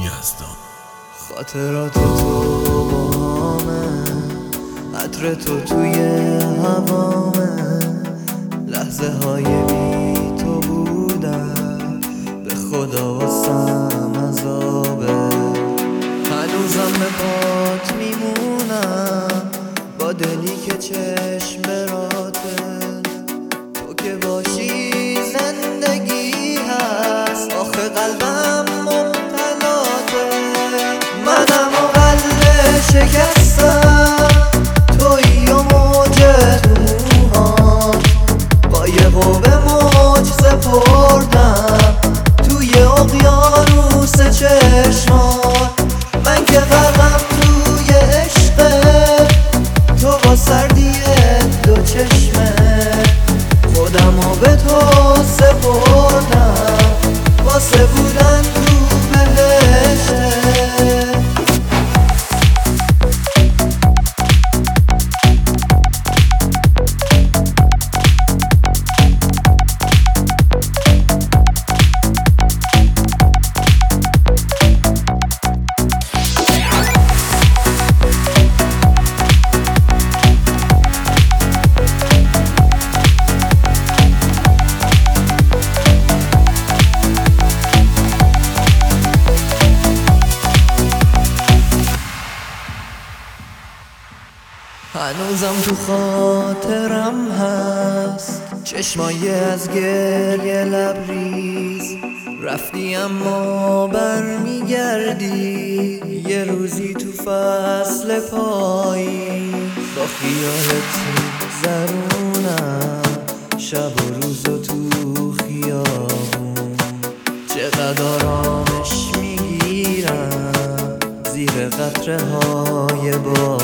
یزدان. خاطرات تو با همه، عطر تو توی هوامه، لحظه های بی تو بودن به خدا واسم عذابه. هنوزم به پات میمونم با دلی که چشم براته، تو که باشی زندگی هست، آخه قلبم مبتلاته. منم و قلب شکستم، تویی و موج موهام، با یه قوه موج سپردم توی اقیانوس چشمات. من که غرقم توی عشقه، تو با سردی دو چشمه، خودمو به تو سپردم واسه بودن تو بهشته. هنوزم تو خاطرم هست چشمای از گریه لبریز، رفتی اما برمیگردی یه روزی تو فصل پاییز. با خیالت میگذرونم شب و روزو تو خیابون، چقدر آرامش میگیرم زیر قطره های بارون.